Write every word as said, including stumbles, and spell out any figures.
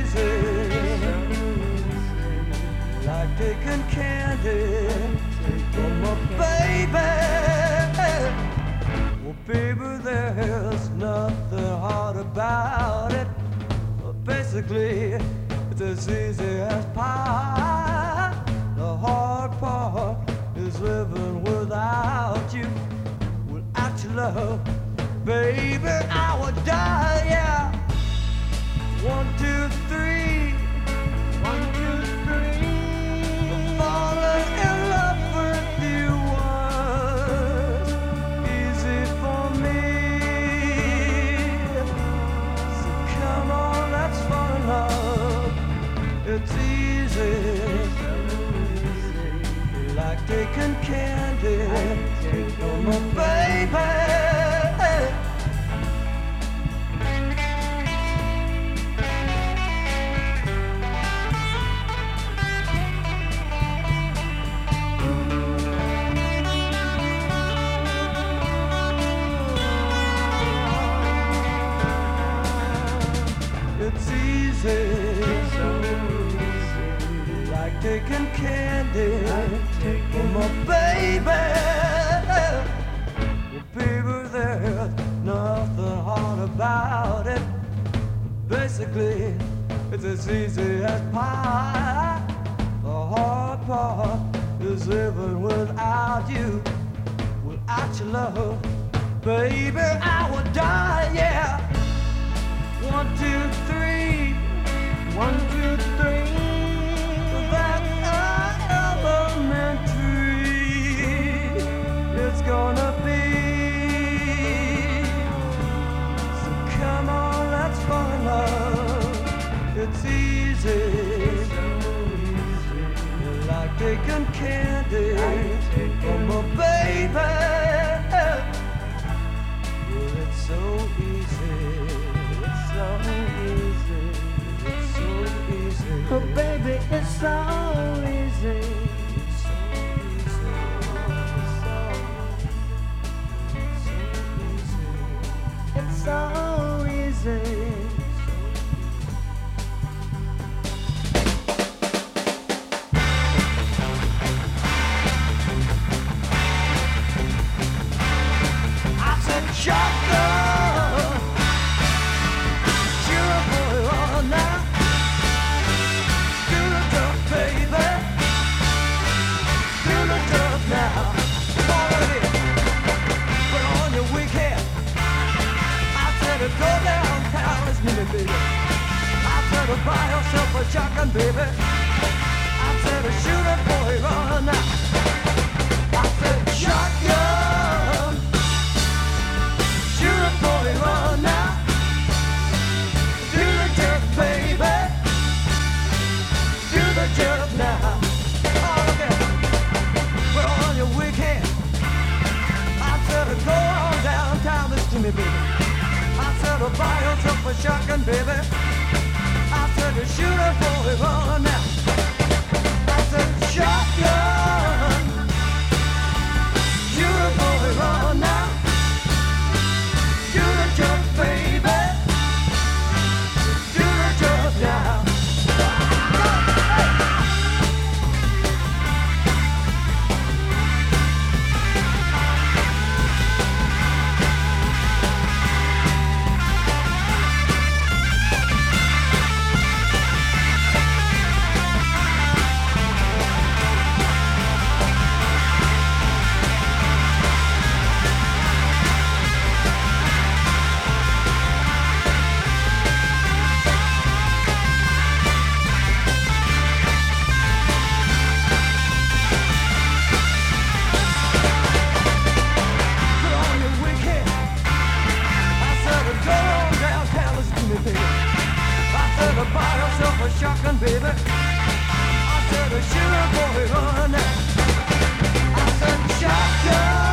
easy, like taking candy from a baby. Well, baby, there's nothing hard about it. Basically, it's as easy as pie. The hard part is living without you, without your love. Baby, I would die, yeah. One, two, three. One, two, three. Falling in love with you was easy for me. So come on, let's fall in love. It's easy, like taking candy from a baby. It's easy, like taking candy from a baby. Well, baby, there's nothing hard about it. Basically, it's as easy as pie. The hard part is living without you, without your love. Baby, I would die, yeah. One, two, three. One, two, three. That elementary. It's gonna be. So come on, let's fall in love. It's easy. Like taking candy from a baby. Well, it's so easy. So easy, it's so easy. Oh baby, it's so easy. It's so easy. It's so easy. I said, shotgun. You're a boy, oh, now. Do the duck, baby. Do the duck now. Follow it. Put on your wig hat. I said to go downtown, listen to me, baby. I said to buy yourself a shotgun, baby. I said to shoot a boy, run now. I said shotgun. Shoot a boy, run now. Do the jerk, baby. Do the jerk now. Oh, okay. Put on your wig hat. I said to go on downtown, listen to me, baby. I said to buy yourself a shotgun, baby. I said to shoot a boy, run now. I said shotgun. Shoot a boy, run now. Do the jerk, baby. Do the jerk now. Put on your wig hat. I said to go on downtown, listen to me, baby. I said to buy yourself a shotgun, baby. I said to shoot a boy, run now. I said shotgun.